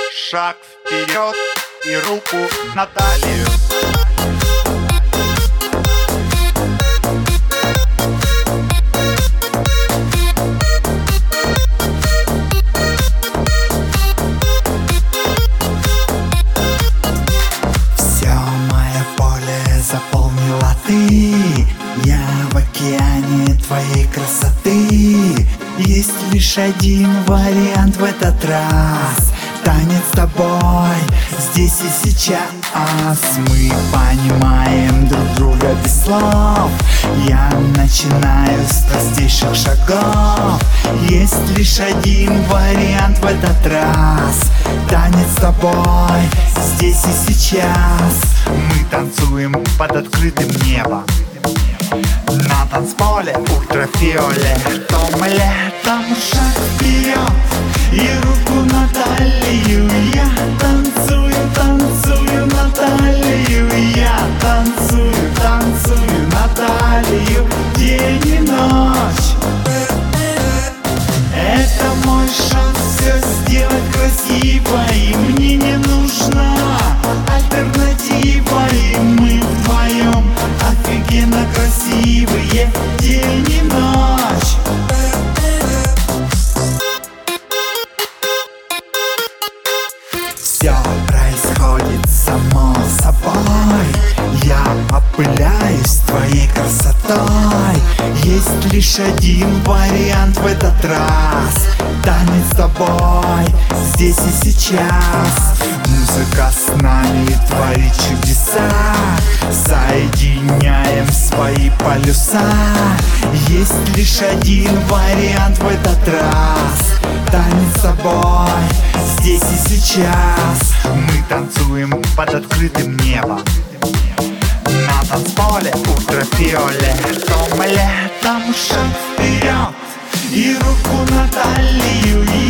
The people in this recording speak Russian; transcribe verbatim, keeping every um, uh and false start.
Шаг вперед и руку на талию. Все мое поле заполнила ты. Я в океане твоей красоты. Есть лишь один вариант в этот раз: танец с тобой здесь и сейчас. Мы понимаем друг друга без слов. Я начинаю с простейших шагов. Есть лишь один вариант в этот раз: танец с тобой здесь и сейчас. Мы танцуем под открытым небом на танцполе ультрафиолет. Том летом шаг вперед и руку на талию. Я танцую, танцую на талию. Я танцую, танцую на талию. День и ночь. Это мой шанс все сделать красиво, и мне не нужна альтернатива. И мы вдвоем офигенно красивые день и ночь. Все происходит само собой. Я опыляюсь твоей красотой. Есть лишь один вариант в этот раз: танец с тобой здесь и сейчас. Музыка с нами творит чудеса. Соединяем свои полюса. Есть лишь один вариант в этот раз: танец с тобой здесь и сейчас. Мы танцуем под открытым небом на танцполе ультрафиолет. Том летом шаг вперед и руку на талию.